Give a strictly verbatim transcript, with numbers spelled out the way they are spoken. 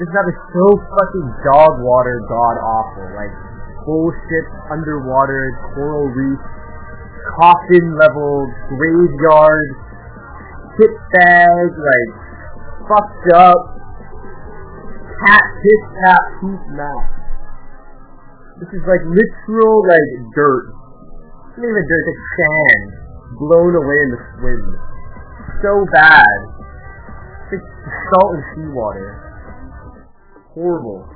This map is so fucking dog water god awful. Like, bullshit, underwater, coral reef, coffin level, graveyard, shit bag, like, fucked up, cat piss tap poop map. This is like literal, like, dirt. It's not even dirt, it's sand, blown away in the wind. So bad. It's like salt and seawater. Horrible.